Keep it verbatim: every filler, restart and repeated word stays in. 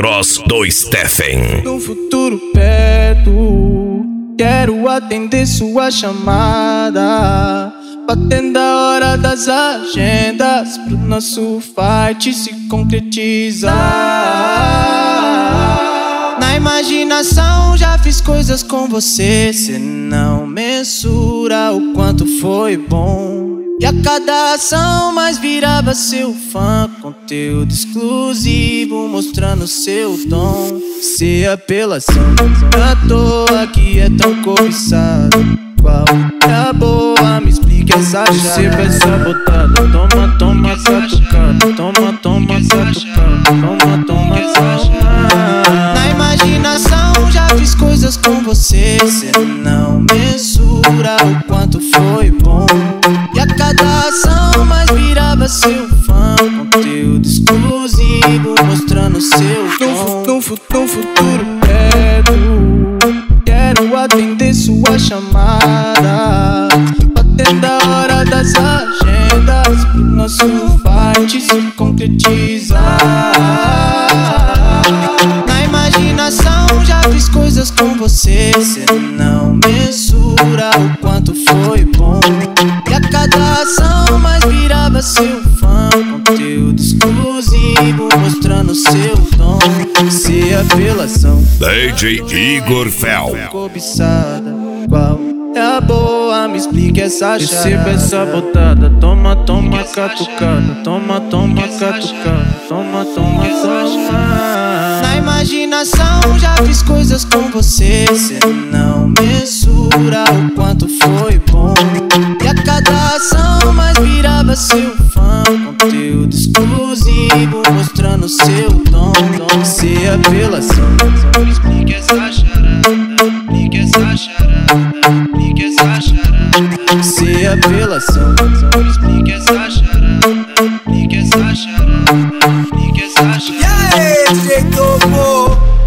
Cross do Stephen. No futuro perto, quero atender sua chamada, batendo a hora das agendas pro nosso fight se concretizar. Na imaginação já fiz coisas com você, cê não mensura o quanto foi bom. E a cada ação mais virava seu fã, conteúdo exclusivo mostrando seu dom. Se apelação à toa que é tão cobiçada, qual é a boa? Me explique essa chave. Você vai sabotada, toma, toma, catucada, toma, toma, catucada, toma, toma, toma. Na imaginação já fiz coisas com você, cê não mensura o quanto foi bom. E a cada ação mais virava seu fã, conteúdo exclusivo mostrando seu dom. No, no, no futuro perto, quero atender sua chamada, batendo a hora das agendas pro nosso fight se concretizar. Na imaginação já fiz coisas com você, cê não mensura o quanto foi bom. E a cada ação mais virava seu fã, conteúdo exclusivo mostrando seu dom. Se apelação D J Igor Fel. Cobiçada, qual é a boa? Me explique essa chave. Receba essa botada, toma, toma, catucada, toma, toma, catucada, toma, toma, toma. Na imaginação já fiz coisas com você, cê não mensura o quanto foi bom. E a cada ação mais virava seu fã, conteúdo exclusivo mostrando seu dom. Se apelação, me explique essa charada, me explique essa charada, me explique essa charada. Se apelação, me explique essa charada, me explique essa charada, me explique essa charada. E aí, D J Topo?